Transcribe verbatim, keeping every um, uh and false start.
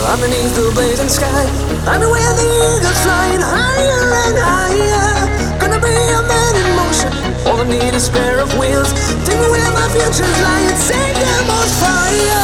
underneath the blazing sky. I'm where the eagles flying higher and higher. Gonna be a man in motion. All I need is a pair of wheels. Take me where my future's lying. Set them on fire.